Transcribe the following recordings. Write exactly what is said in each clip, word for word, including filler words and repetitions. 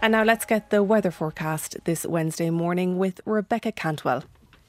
And now let's get the weather forecast this Wednesday morning with Rebecca Cantwell.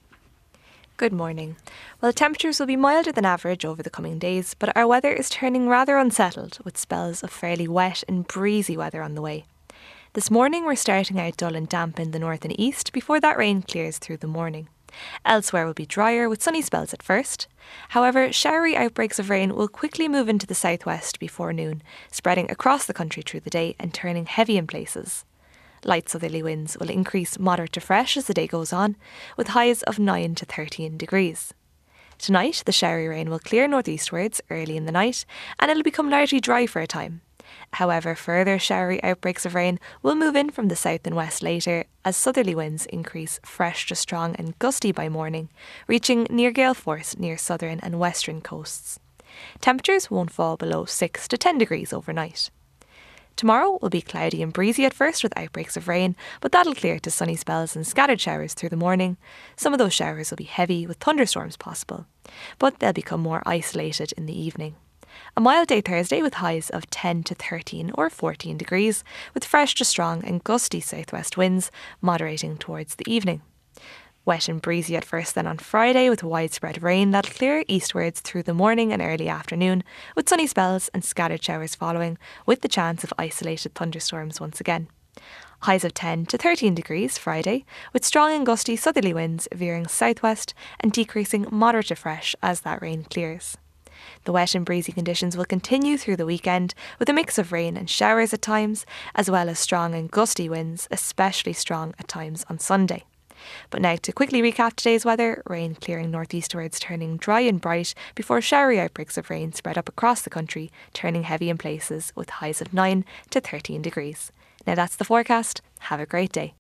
Good morning. Well, temperatures will be milder than average over the coming days, but our weather is turning rather unsettled with spells of fairly wet and breezy weather on the way. This morning we're starting out dull and damp in the north and east before that rain clears through the morning. Elsewhere will be drier with sunny spells at first. However, showery outbreaks of rain will quickly move into the southwest before noon, spreading across the country through the day and turning heavy in places. Light southerly winds will increase moderate to fresh as the day goes on, with highs of nine to thirteen degrees. Tonight, the showery rain will clear northeastwards early in the night, and it'll become largely dry for a time. However, further showery outbreaks of rain will move in from the south and west later as southerly winds increase fresh to strong and gusty by morning, reaching near gale force near southern and western coasts. Temperatures won't fall below six to ten degrees overnight. Tomorrow will be cloudy and breezy at first with outbreaks of rain, but that'll clear to sunny spells and scattered showers through the morning. Some of those showers will be heavy with thunderstorms possible, but they'll become more isolated in the evening. A mild day Thursday with highs of ten to thirteen or fourteen degrees, with fresh to strong and gusty southwest winds moderating towards the evening. Wet and breezy at first then on Friday with widespread rain that'll clear eastwards through the morning and early afternoon, with sunny spells and scattered showers following, with the chance of isolated thunderstorms once again. Highs of ten to thirteen degrees Friday, with strong and gusty southerly winds veering southwest and decreasing moderate to fresh as that rain clears. The wet and breezy conditions will continue through the weekend with a mix of rain and showers at times, as well as strong and gusty winds, especially strong at times on Sunday. But now to quickly recap today's weather: rain clearing northeastwards, turning dry and bright before showery outbreaks of rain spread up across the country, turning heavy in places with highs of nine to thirteen degrees. Now that's the forecast. Have a great day.